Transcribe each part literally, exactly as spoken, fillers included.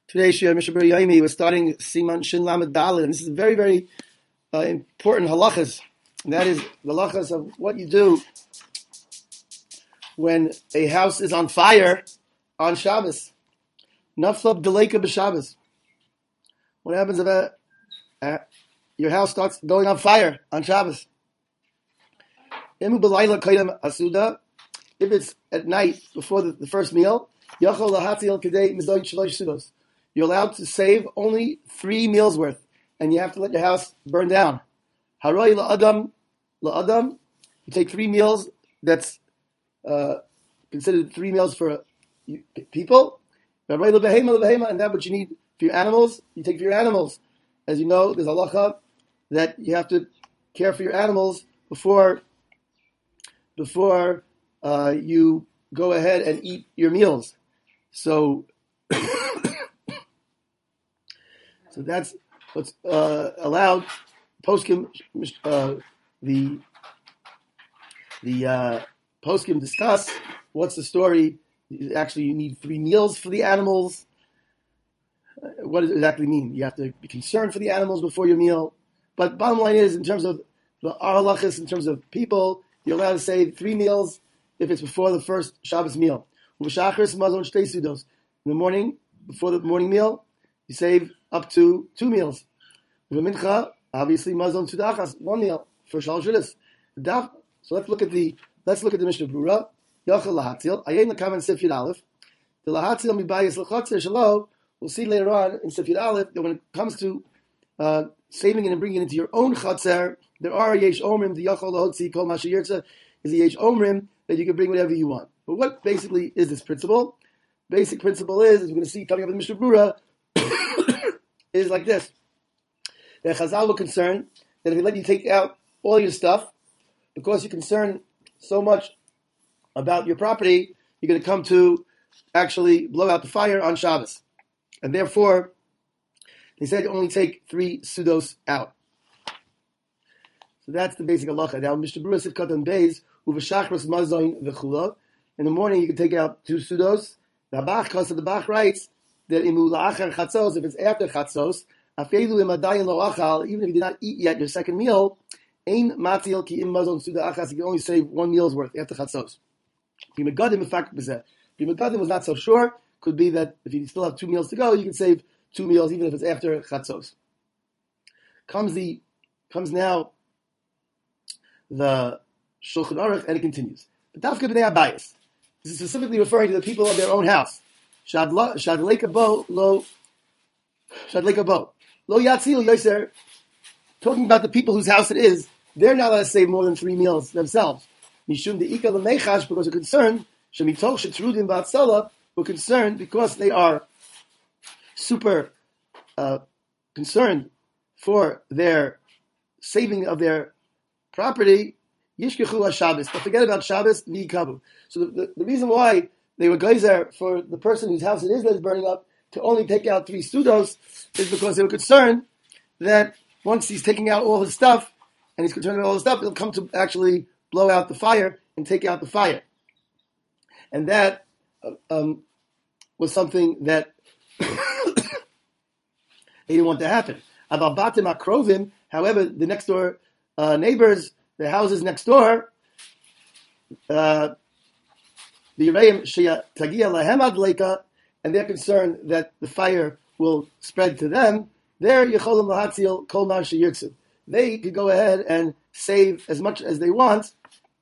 Today, Shia Mishabur Yaimi was starting Siman Shin Lamed Daled, and this is very, very uh, important halachas. And that is the halachas of what you do when a house is on fire on Shabbos. Naflab Deleka b'Shabbos. What happens if a, uh, your house starts going on fire on Shabbos? Imu b'layla kaydam asuda. If it's at night before the, the first meal, yachol lahatil kedei mizoy shlosh sudos. You're allowed to save only three meals worth, and you have to let your house burn down. Haroi la'adam, la'adam. You take three meals. That's uh, considered three meals for people. Haroi la'behema, la'behema, and that what you need for your animals, you take for your animals. As you know, there's a halacha that you have to care for your animals before before uh, you go ahead and eat your meals. So. So that's what's uh, allowed. Poskim, uh, the the uh, poskim discuss what's the story. Actually, you need three meals for the animals. Uh, what does it exactly mean? You have to be concerned for the animals before your meal. But bottom line is, in terms of the halachas, in terms of people, you're allowed to say three meals if it's before the first Shabbos meal. In the morning, before the morning meal, you save up to two meals. Mincha, obviously, mazon tudachas, one meal for shalosh judas. So let's look at the let's look at the Mishnah Brura. Yachal lahatil ayin lekaman sif yud aleph. The lahatil mibayis lechotzer shalo. We'll see later on in sif yud aleph that when it comes to uh, saving it and bringing it into your own chotzer, there are yesh omrim the yachal lahotzi kol mashayirtza is the yesh omrim that you can bring whatever you want. But what basically is this principle? Basic principle is, as we're going to see coming up in the Mishnah Brura, is like this. The Chazal were concerned that if they let you take out all your stuff, because you're concerned so much about your property, you're going to come to actually blow out the fire on Shabbos. And therefore, they said only take three sudos out. So that's the basic halacha. Now, Mishnah Brura said katan beis uveshachros mazoin v'chula. In the morning, you can take out two sudos. The Bach, because the Bach writes that imu la'achar chatzos, if it's after chatzos, afeilu im adayin lo achal, even if you did not eat yet your second meal, ein matil ki im mazon suda achas, you can only save one meal's worth after chatzos. B'megadim efak b'zeh. B'megadim was not so sure. Could be that if you still have two meals to go, you can save two meals even if it's after chatzos. Comes the comes now the Shulchan Aruch, and it continues. But dafka b'nei Abayis. This is specifically referring to the people of their own house. Shad leka bo lo shad leka bo lo yatzil yoser. Talking about the people whose house it is, they're not allowed to save more than three meals themselves. Mishum deika lemechash, because we're concerned. Shemitoch shetrudim ba'atzala, we're concerned because they are super uh, concerned for their saving of their property. Yishkechu HaShabbos, but forget about Shabbos, v'yikabu. So the, the, the reason why they were geyser for the person whose house it is that is burning up to only take out three sudos is because they were concerned that once he's taking out all his stuff, and he's concerned about all his stuff, he'll come to actually blow out the fire and take out the fire. And that uh, um, was something that they didn't want to happen. Aval batim akrovim, however, the next door uh, neighbors, the houses next door, uh, the Yereim Shia Tagia Lahem Adleika, and they're concerned that the fire will spread to them. There, Yecholim Lahatzil Kol Ma Sheyirtzu. They could go ahead and save as much as they want,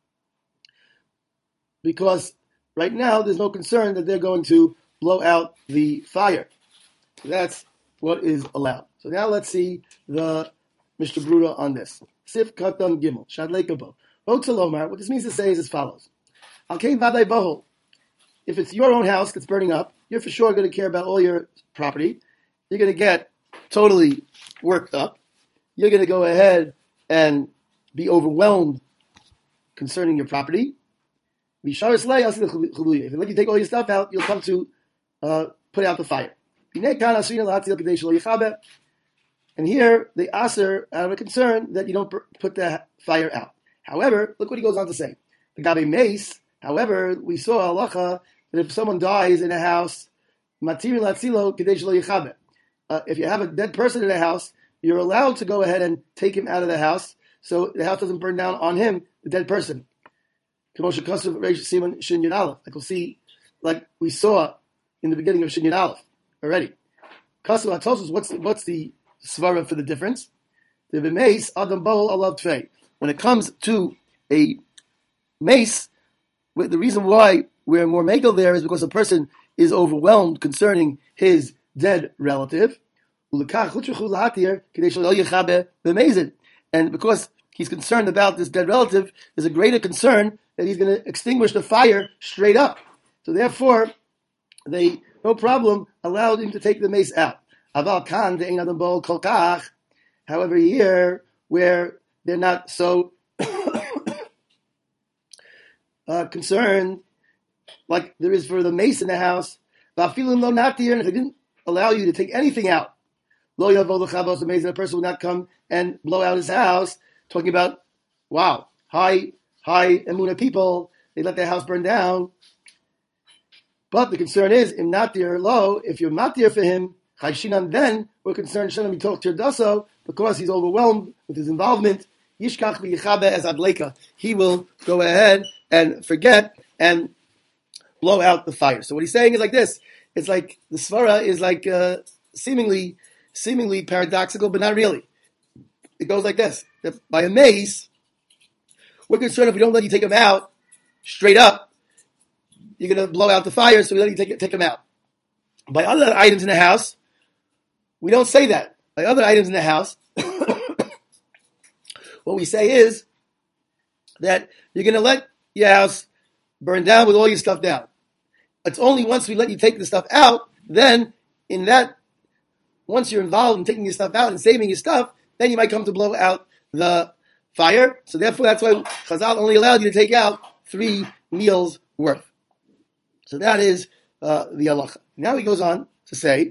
because right now there's no concern that they're going to blow out the fire. That's what is allowed. So now let's see the Mishnah Brura on this. Sif Katan Gimel Shad Lekabo. What this means to say is as follows: Al Kain Vaday Bohol. If it's your own house that's burning up, you're for sure going to care about all your property. You're going to get totally worked up. You're going to go ahead and be overwhelmed concerning your property. If you let you take all your stuff out, you'll come to uh, put out the fire. And here, they aser out of a concern that you don't put the fire out. However, look what he goes on to say. The Gabe Mace, however, we saw halacha that if someone dies in a house Matirin latzilo kadesh lo yichabe. If you have a dead person in the house, you're allowed to go ahead and take him out of the house so the house doesn't burn down on him, the dead person. Like we'll see, like we saw in the beginning of Shinyan Aleph already. Kasu Hatosos, what's the, what's the svara for the difference? The mace adam bowl alav tvei. When it comes to a mace, the reason why we're more megal there is because a person is overwhelmed concerning his dead relative, and because he's concerned about this dead relative, there's a greater concern that he's going to extinguish the fire straight up. So therefore, they, no problem, allowed him to take the mace out. However, here, where they're not so uh, concerned, like there is for the mace in the house, and if they didn't allow you to take anything out, lo yavo l'chabos, amazing, a person will not come and blow out his house, talking about, wow, high, high emunah people, they let their house burn down. But the concern is, im natir lo, if you're natir for him, chayshinan, then we're concerned, shanam mitoch tirdaso, because he's overwhelmed with his involvement, yishkach v'yichabe as adleka, he will go ahead and forget and blow out the fire. So what he's saying is like this, it's like, the svara is like uh, seemingly seemingly paradoxical, but not really. It goes like this. That by a mace, we're concerned if we don't let you take him out straight up, you're going to blow out the fire, so we let you take, take him out. By other items in the house, we don't say that. By other items in the house, what we say is that you're going to let your house burn down with all your stuff down. It's only once we let you take the stuff out, then in that, once you're involved in taking your stuff out and saving your stuff, then you might come to blow out the fire. So therefore, that's why Chazal only allowed you to take out three meals worth. So that is uh, the halacha. Now he goes on to say,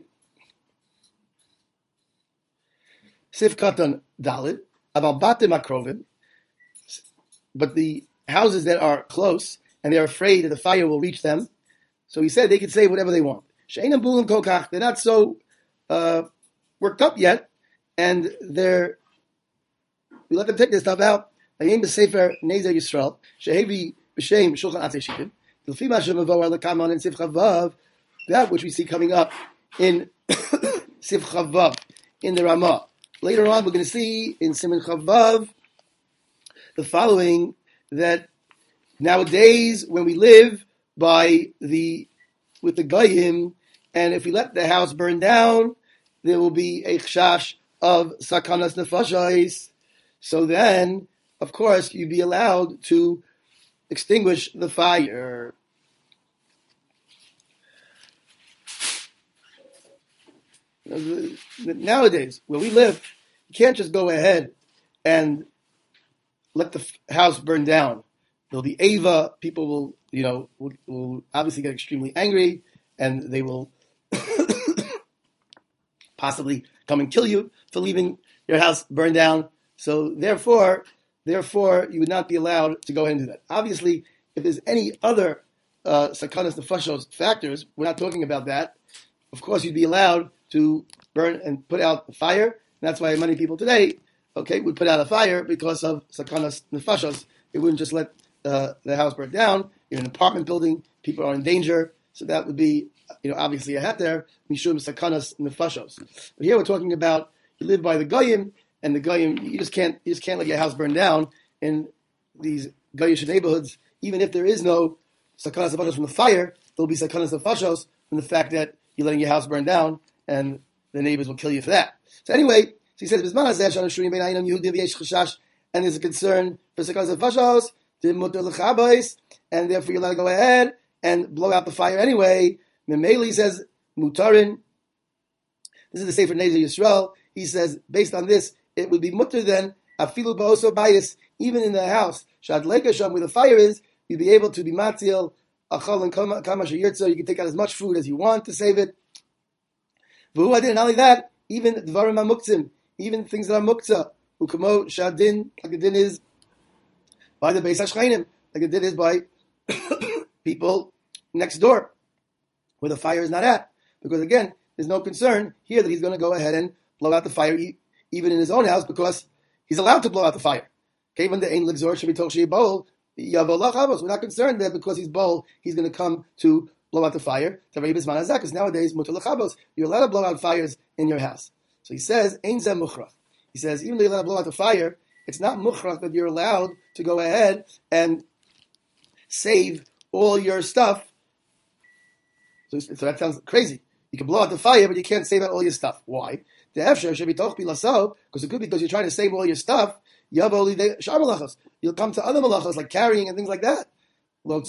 Sif Katan Dalit, about Batim Akrovim, but the houses that are close and they're afraid that the fire will reach them. So he said they could say whatever they want. She'enam bulim kokach, they're not so uh, worked up yet, and they're, we let them take this stuff out. Ayim b'sefer Nezer Yisrael, shehevi b'shem Shulchan Atzei Shittim, l'fi ma shemavo al kaman in Sif Chavav, that which we see coming up in Sif Chavav, in the Ramah. Later on, we're going to see in Siman Chavav the following, that nowadays when we live by the with the goyim, and if we let the house burn down, there will be a chash of sakanas nefashos. So then, of course, you'd be allowed to extinguish the fire. Nowadays, where we live, you can't just go ahead and let the house burn down. There'll be Ava, people will, you know, will, will obviously get extremely angry, and they will possibly come and kill you for leaving your house burned down. So therefore, therefore, you would not be allowed to go ahead and do that. Obviously, if there's any other uh, sakanas nefashos factors, we're not talking about that. Of course, you'd be allowed to burn and put out the fire. And that's why many people today, okay, would put out a fire because of sakanas nefashos. They wouldn't just let uh, the house burn down. You're in an apartment building, people are in danger, so that would be, you know, obviously a heter, mishum sakanas nefashos. But here we're talking about you live by the goyim, and the goyim, you just can't, you just can't let your house burn down in these goyish neighborhoods, even if there is no sakanas nefashos from the fire. There'll be sakanas nefashos from the fact that you're letting your house burn down, and the neighbors will kill you for that. So anyway, so he says, and there's a concern for sakanas nefashos, and therefore you're allowed to go ahead and blow out the fire anyway. Memeli says, mutarin. This is the Sefer Nezer Yisrael. He says, based on this, it would be mutter then, afilu ba'oso bayis, even in the house, shad lekasham, where the fire is, you'd be able to be matil, achal and kama shayirtza, you can take out as much food as you want to save it. V'hu adin, not only that, even dvarim amuktzim, even things that are muktzah, ukamo shadin, like the din is by the Beis HaShchainim, like the din is by people next door, where the fire is not at. because again, there's no concern here that he's going to go ahead and blow out the fire even in his own house because he's allowed to blow out the fire. Okay, when the ein ligzor should be told bowl, we're not concerned that because he's bowl, he's going to come to blow out the fire. Because nowadays, you're allowed to blow out fires in your house. So he says, ein zeh mukhrach. He says, even though you're allowed to blow out the fire, it's not mukhrach that you're allowed to go ahead and save all your stuff. So, so that sounds crazy. You can blow out the fire, but you can't save out all your stuff. Why? The efshar should be toch bilaso, because it could be because you're trying to save all your stuff. You'll come to other malachos like carrying and things like that. Like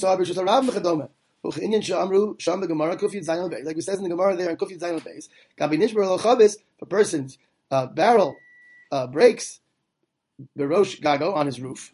we says in the Gemara there in Kufiyat Zayin Beis, if a person's uh, barrel uh, breaks, berosh gago on his roof,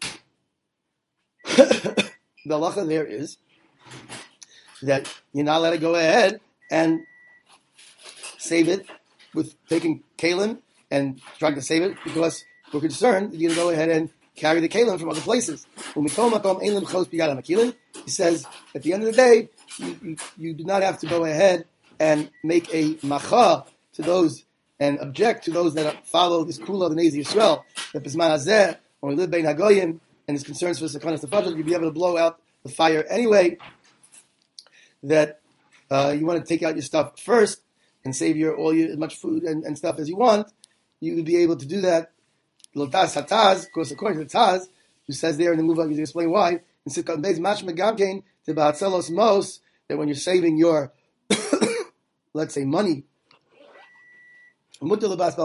the halacha there is that you're not allowed to go ahead and save it with taking kalim and trying to save it because we're concerned that you're going to go ahead and carry the kalim from other places. When we call makom ein limchos biyad hamakilin, he says at the end of the day, you, you, you do not have to go ahead and make a macha to those and object to those that follow this kula of the Nezi Yisrael, that Bisman Hazeh, when we live Bein Hagoyim, and his concerns for Sekanas Tefajot, you'll be able to blow out the fire anyway, that uh, you want to take out your stuff first and save your all your as much food and, and stuff as you want, you would be able to do that. Lotas Hataz, of course, according to the Taz, who says there in the Muvah, you explain why, in Sikkot Beis Mashma Gamkein, to Ba'atzelos Mos, that when you're saving your, let's say, money, that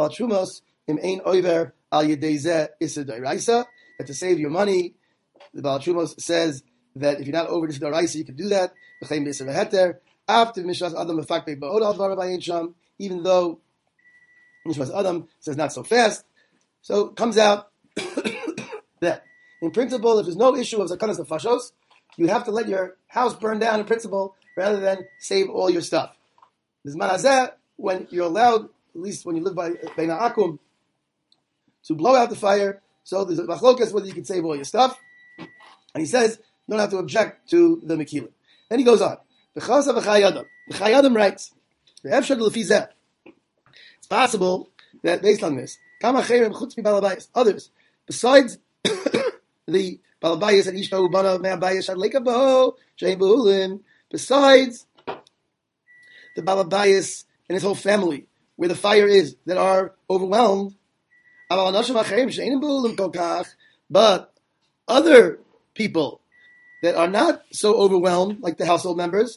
to save your money, the Baal Trumos says that if you're not over this Daraisa, you can do that. After Mishras Adam, even though Mishras Adam says not so fast, so it comes out that in principle, if there's no issue of Zakanas Nefashos, you have to let your house burn down in principle rather than save all your stuff. Bizman Hazeh, when you're allowed, at least when you live by Bein Ha'akum, to blow out the fire, so there's a machlokas whether you can save all your stuff. And he says, you don't have to object to the Mekilim. Then he goes on. The Chayadam writes, it's possible that based on this, others, besides the Balabayas and Ishma Ubana Me'abayas Shadlekabaho, Shein Behulim, besides the Balabayas and his whole family, where the fire is, that are overwhelmed, but other people that are not so overwhelmed, like the household members,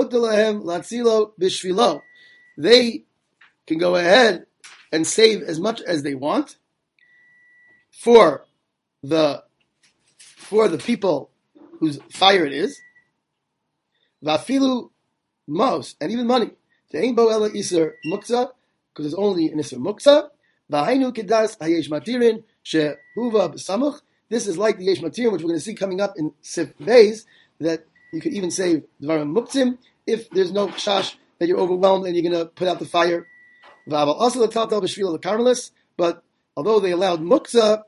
they can go ahead and save as much as they want for the for the people whose fire it is. Vafilu most, and even money. Because there's only an Isser Muktzah. V'hainu kedas hayesh matirin shehuva b'samuch. This is like the yesh matirin, which we're going to see coming up in Sif Beis, that you could even save dvarim muktzim if there's no chash that you're overwhelmed and you're going to put out the fire. V'aval also the taltal b'shvil the Carmelis, but although they allowed muktzah,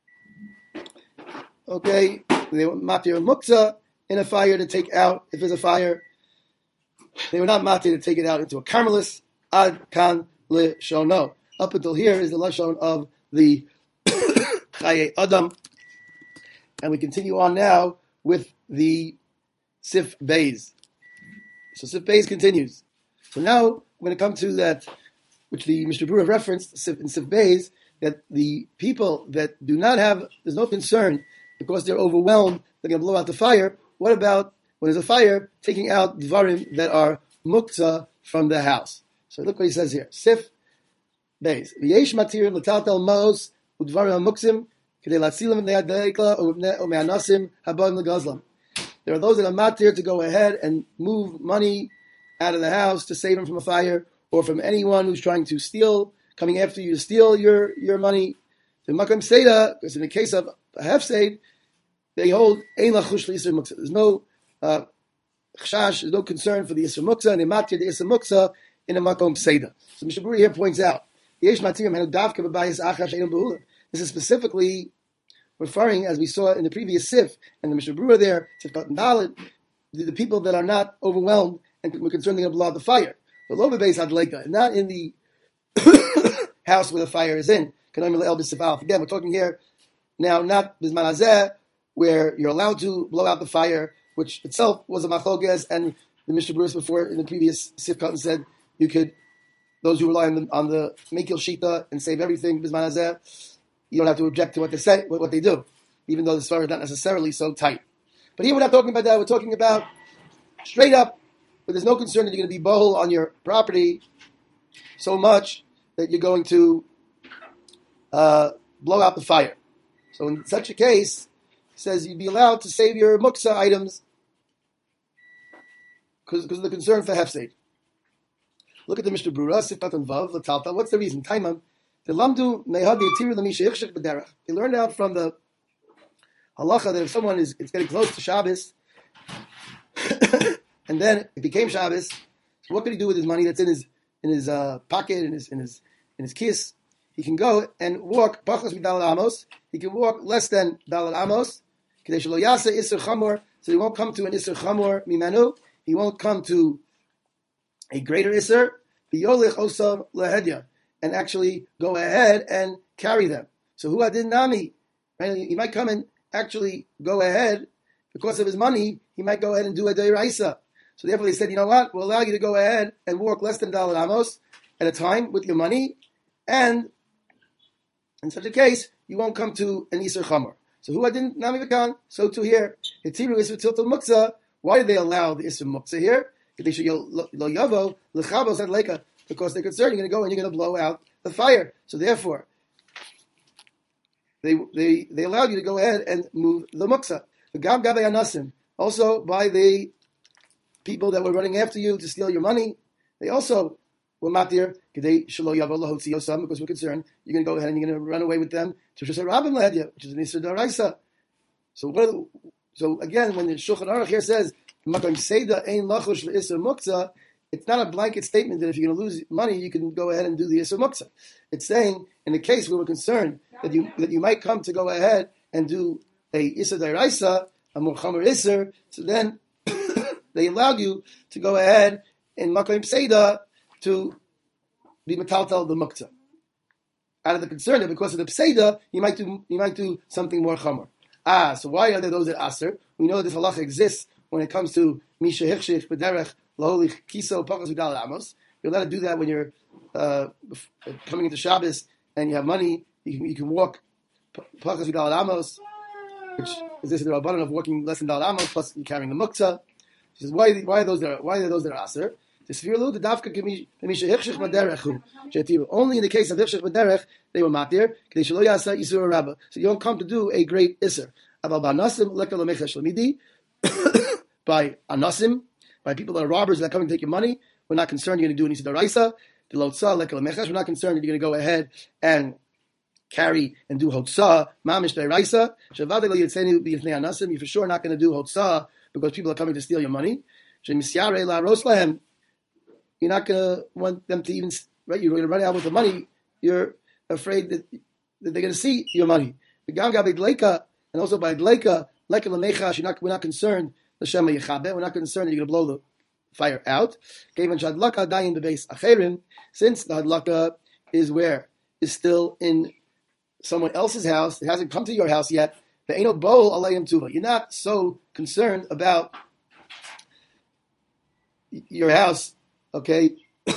okay, they were matir muktzah in a fire to take out if there's a fire. They were not matir to take it out into a Carmelis. Ad kan le shono. Up until here is the lashon of the Chaye Adam, and we continue on now with the Sif Beis. So Sif Beis continues. So now we're going to come to that, which the Mishnah Berurah referenced in Sif Beis, that the people that do not have, there's no concern because they're overwhelmed, they're going to blow out the fire. What about when there's a fire, taking out dvarim that are muktzah from the house? So look what he says here. Sif Beis. V'yesh matirim l'taltel mos udvarim hamuktzim k'dei latzilim v'neyad or me'anasim haboim l'gazlam. There are those that are matir to go ahead and move money out of the house to save them from a fire or from anyone who's trying to steal, coming after you to steal your, your money. The Makam Seda, because in the case of a hefseid, they hold ein lachush l'yisr muktzah. There's no uh, chashash, there's no concern for the yisr muktzah, and they matir the yisr muktzah in a Makom Seda. So Mishnah Berurah here points out, this is specifically referring, as we saw in the previous Sif, and the Mishnah Berurah there, Sif Katan Dalet, the, the people that are not overwhelmed and we're concerned they're going to blow out the fire. but lo bebeis hadleika, not in the house where the fire is in. Again, we're talking here now, not bisman hazeh, where you're allowed to blow out the fire, which itself was a machloges, and the Mishnah Berurah before in the previous Sifkat said you could, those who rely on the, on the Mekil Shita and save everything, bisman hazeh, you don't have to object to what they say, what they do, even though the Svar is not necessarily so tight. But here we're not talking about that. We're talking about straight up, but there's no concern that you're going to be bohol on your property so much that you're going to uh, blow out the fire. So in such a case, he says you'd be allowed to save your muksa items because of the concern for hefsed. Look at the Mishnah Berurah, Sifat and Vav, L'talta. What's the reason? Taimam. They learned out from the halacha that if someone is it's getting close to Shabbos, and then it became Shabbos, so what can he do with his money that's in his in his uh, pocket, in his in his in his kiss? He can go and walk pachos midalad amos. He can walk less than dalad amos. So he won't come to an iser chamor mimenu. He won't come to a greater iser. V'yolich osam lehedya, and actually go ahead and carry them. So who adin nami? Right? He might come and actually go ahead because of his money. He might go ahead and do a deiraisa. So therefore they said, you know what? We'll allow you to go ahead and walk less than dalad amos at a time with your money, and in such a case, you won't come to an Isser Chamor. So who adin nami v'kan? So too here. Hitiru Isser Tiltal Muksa. Why did they allow the Isser Muksa here? They should lo yavo lechabos ad leka, because they're concerned you're going to go and you're going to blow out the fire. So therefore, they they they allowed you to go ahead and move the Muksa. The gam gabei anasim, also by the people that were running after you to steal your money, they also were matir kedei shelo yavo lahotzi yosam, because we're concerned you're going to go ahead and you're going to run away with them to Shusay Rabin lahedya, which is an Isser Daraisa. So what? The, so again, when the Shulchan Aruch here says it's not a blanket statement that if you're going to lose money, you can go ahead and do the Isser Muksa. It's saying, in the case where we're concerned that you that you might come to go ahead and do a Isser Daraisa, a more Chomer Isser, so then they allowed you to go ahead in Makom Pseida to be Metaltal the Mukta. Out of the concern that because of the Pseida, you might do you might do something more Chomer. Ah, so why are there those that Aser? We know that this halacha exists when it comes to Misha Hichshich B'derech Laholich Kiso Pachas Vidal Amos. You're allowed to do that when you're uh, coming into Shabbos and you have money. You can, you can walk Pachas Vidal Amos, which is this the Rabbanan of walking less than Dal Amos, plus you're carrying the Muktzah. She says, why, why are those that are, why are those that are Aser? Only in the case of Hichshich B'derech they were matir. So you don't come to do a great Isser. By anasim, by people that are robbers that come and take your money, we're not concerned you're going to do any sidaraisa. We're not concerned that you're going to go ahead and carry and do hotzah, mamish deraisa. You're for sure not going to do hotzah because people are coming to steal your money. You're not going to want them to even, right? You're going to run out with the money. You're afraid that, that they're going to see your money. And also by dleika, you're not, we're not concerned. We're not concerned that you're going to blow the fire out. Since the hadlaka is where? Is still in someone else's house. It hasn't come to your house yet. You're not so concerned about your house, okay?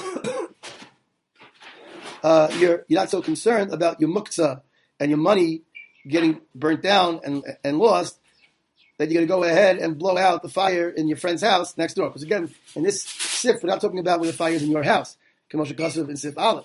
uh, you're, you're not so concerned about your muktzah and your money getting burnt down and, and lost, that you're going to go ahead and blow out the fire in your friend's house next door. Because again, in this sif, we're not talking about when the fire is in your house. Kamosha Kasav in Sif Aleph.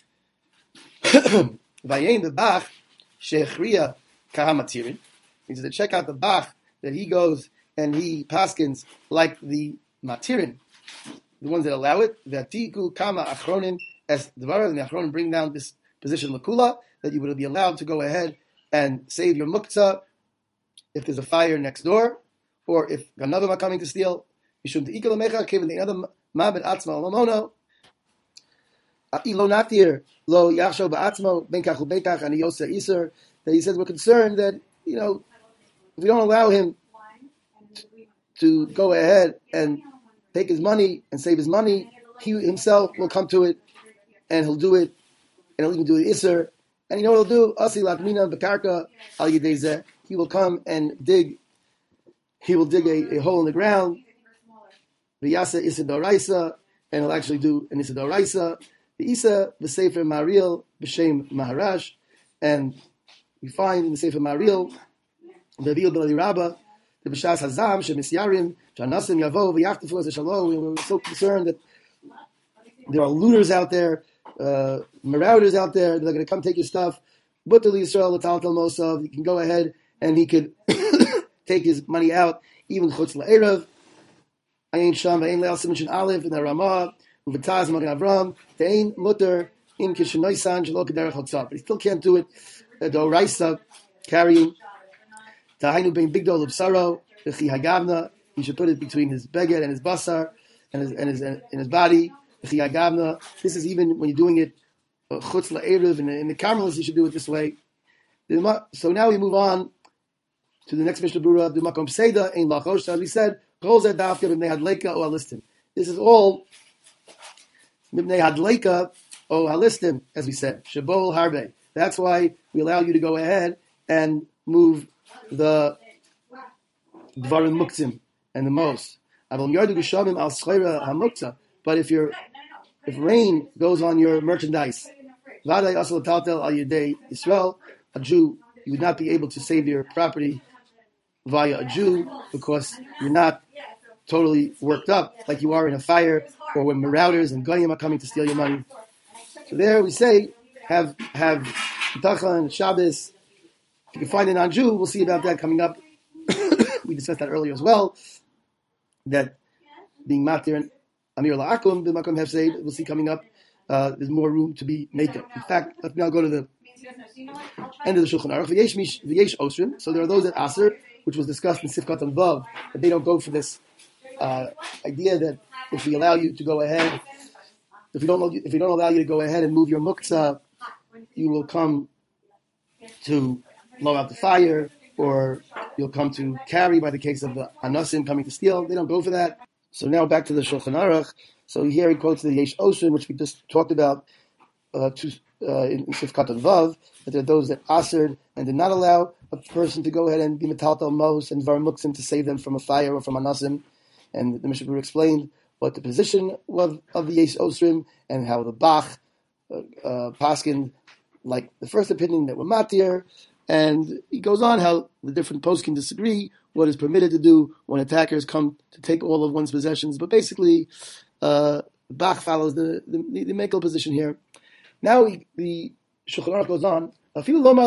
Vayein the Bach, Shechriya Kahamatirin. He says to check out the Bach that he goes and he paskins like the Matirin, the ones that allow it. Vatiku Kama Achronin, as the Dvar and the Achronin bring down this position Lakula, that you would be allowed to go ahead and save your muktzah if there's a fire next door, or if another are coming to steal. Mishum de'ikal amecha given the other mabed atzma alamono. Ilo natir lo yachsho ba'atzmo ben kachu beitach ani yosa iser. That he says we're concerned that, you know, if we don't allow him to go ahead and take his money and save his money, he himself will come to it, and he'll do it, and he'll even do the Isser. And you know what he'll do? Asi latmina bekarka al yedezeh. He will come and dig. He will dig a, a hole in the ground. V'yasa Issa Doraisa, and he'll actually do an Issa Doraisa. The Isa, the Sefer Maril, B'Shem Maharash, and we find in the Sefer Maril, the Vil B'Li Rabba, the B'Shas Hazam, Shemisyarim, Janasim Yavo, V'Yachtifu as Shalom. We were so concerned that there are looters out there, uh, marauders out there, they're going to come take your stuff. But the Yisrael, the Tal Tal Mosav, he can go ahead and he could take his money out, even Chutz La'erev. Ayin Sham, Ayin Le'al Simon Aleph, in the Ramah, Uvitaz, Magen Avram, Te'ain Mutter, in Kishinoisan, Shalo Kederech Hotzah. But he still can't do it. The Doraisa, carrying, Tahainu being big dole of sorrow, V'chi Hagavna, he should put it between his beged and his basar, and his, and his, and his body, V'chi Hagavna. This is even when you're doing it, Chutz La'erev, in the, in the Carmelites, you should do it this way. So now we move on to the next Mishnah Berurah, the Makom Seda, Ein Lachosh, as we said, Kol Zeh Dafka B'nei Hadleika O Halistim. This is all B'nei Hadleika O Halistim, as we said, Shabol Harbe. That's why we allow you to go ahead and move the Dvarim Muktzim and the Mos. Aval Yardu Geshamim Al Schleira HaMuktzah. But if your if rain goes on your merchandise, Vaday Asal Taltel Al Yedei Yisrael, a Jew, you would not be able to save your property via a Jew because you're not totally worked up like you are in a fire or when marauders and goyim are coming to steal your money. So there we say, have have B'tacha and Shabbos. If you can find a non-Jew, we'll see about that coming up. We discussed that earlier as well, that being Matir and Amir La'akum, the Makom Hefseid, we'll see coming up, uh, there's more room to be maker. In fact, let's now go to the end of the Shulchan Aruch. V'yesh Osrim. So there are those that Aser, which was discussed in Sifkat and Vav, that they don't go for this uh, idea that if we allow you to go ahead, if we don't if we don't allow you to go ahead and move your muktzah, you will come to blow out the fire, or you'll come to carry by the case of the Anasim coming to steal. They don't go for that. So now back to the Shulchan Aruch. So here he quotes the Yesh Osrim, which we just talked about uh, to, uh, in Sifkat and Vav, that there are those that Asered and did not allow a person to go ahead and be metaltal mos and dvarim muktzim to save them from a fire or from a nasim. And the Mishnah Berurah explained what the position of, of the Yesh Osrim and how the Bach uh, uh, paskin, like the first opinion that were matir, and he goes on how the different posts can disagree what is permitted to do when attackers come to take all of one's possessions. But basically, uh, Bach follows the the, the, the Mekel position here. Now he, the Shulchan Aruch goes on. There's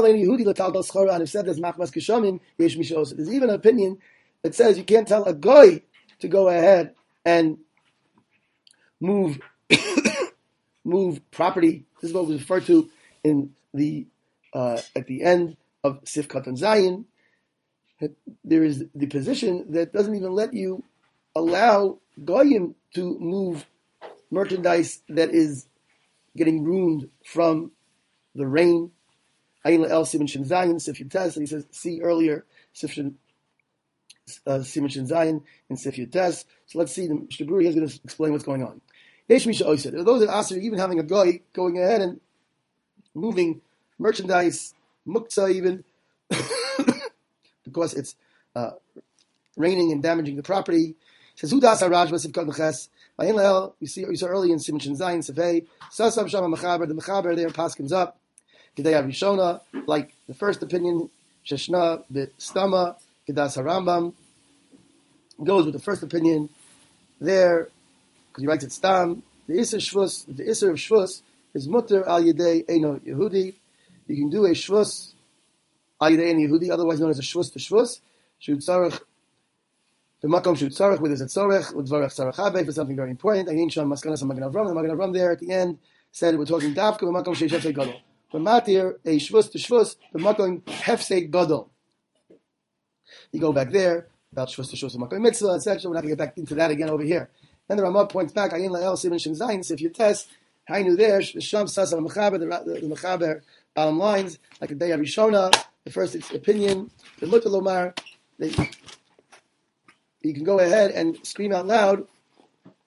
even an opinion that says you can't tell a goy to go ahead and move move property. This is what was referred to in the uh, at the end of Sifkat and Zayin. There is the position that doesn't even let you allow goyim to move merchandise that is getting ruined from the rain. Ayin El Simon Shin Zayin, Sifyut Tes, and he says, see earlier, Simon Shin Zayin and Sifyut Tes. So let's see, the Mishnah Berurah is going to explain what's going on. Yesh Misha Oised. There are those that ask, even having a guy going ahead and moving merchandise, muktzah even, because it's uh, raining and damaging the property. He says, Hudas HaRaj Basivkat Meches. Ayin El, you see, you saw earlier in Simon Shin Zayin, Sifei, Sasam Shama Mechaber, the Mechaber there paskins up. Kedei Rishona, like the first opinion, Sheshna B'Stama, Kedas HaRambam, goes with the first opinion there, because he writes it Stam. The Isser Shvus, the Isser of Shvus is Mutter Al Yedei Eino Yehudi. You can do a Shvus Al Yedei Eino Yehudi, otherwise known as a Shvus to Shvus. Shut Tzarech, the Makom Shut Tzarech, where there's a Tzarech, with Dvarech Tzarech Habe, for something very important. Ayin Sham Maskanas Magen Avram, the Magen Avram there at the end said we're talking Davka, the Makom Sheishet Gadol. But Matir, a Shvus to Shvus, the Makom Hefsei Gadol. You go back there, about Shvus to Shvus, the Makom Mitzvah, et cetera. We're not going to get back into that again over here. Then the Ramah points back, Ayin La'el Simon Shin Zayin, if you test, Hainu there, Sham Sasa Mechaber, the, the Mechaber bottom lines, like the Day Rishona, the first opinion, the Mutter Lomar, you can go ahead and scream out loud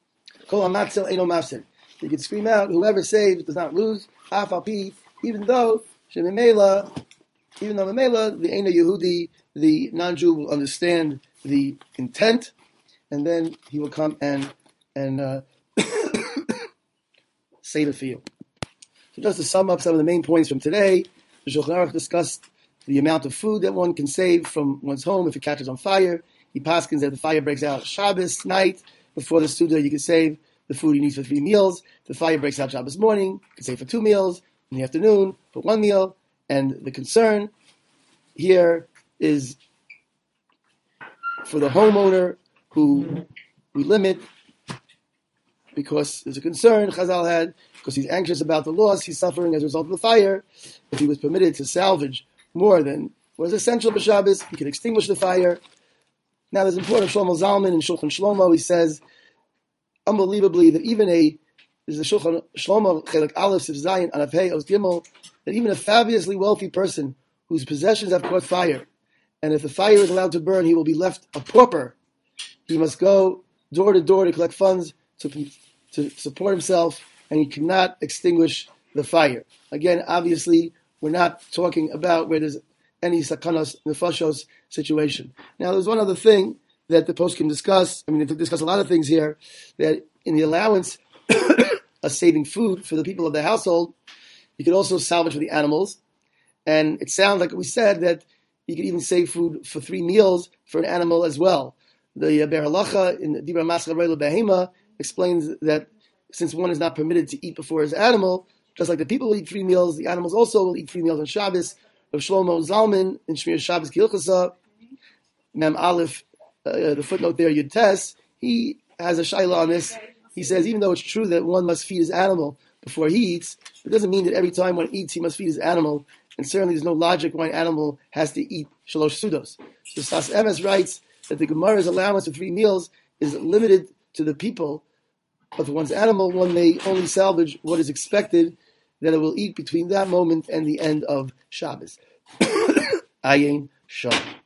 Kol hamatzil eino mafsid. You can scream out, whoever saves does not lose. Af al pi, even though shemimela, even though Memela, the Eino Yehudi, the non-Jew, will understand the intent, and then he will come and and uh, save it for you. So just to sum up some of the main points from today, the Shulchan Aruch discussed the amount of food that one can save from one's home if it catches on fire. He paskins that the fire breaks out Shabbos night, before the Suda you can save the food you need for three meals. If the fire breaks out Shabbos morning, you can save for two meals. In the afternoon, for one meal. And the concern here is for the homeowner who we limit because there's a concern Chazal had, because he's anxious about the loss he's suffering as a result of the fire. If he was permitted to salvage more than was essential for Shabbos, he could extinguish the fire. Now there's important Shlomo Zalman in Shulchan Shlomo. He says, unbelievably, that even a there's a Shulchan Shlomo Chelik Aleph Sif Zayin Anav Hey Os Gimel, that even a fabulously wealthy person whose possessions have caught fire, and if the fire is allowed to burn, he will be left a pauper. He must go door to door to collect funds to to support himself, and he cannot extinguish the fire. Again, obviously, we're not talking about where there's any sakanos nefashos situation. Now, there's one other thing that the post can discuss. I mean, they discuss a lot of things here, that in the allowance of saving food for the people of the household, you could also salvage for the animals. And it sounds like we said that you could even save food for three meals for an animal as well. The uh, Ber Halacha in Dibra Maschal Reila Behema explains that since one is not permitted to eat before his animal, just like the people will eat three meals, the animals also will eat three meals on Shabbos. Of Shlomo Zalman in Shmir Shabbos Kilchasa, Mem Aleph, uh, the footnote there, Yud Tes, he has a shayla on this. He says, even though it's true that one must feed his animal before he eats, it doesn't mean that every time one eats, he must feed his animal. And certainly there's no logic why an animal has to eat shalosh sudos. So Sas Emes writes that the Gemara's allowance of three meals is limited to the people, but for one's animal, one may only salvage what is expected that it will eat between that moment and the end of Shabbos. Ayin Shalom.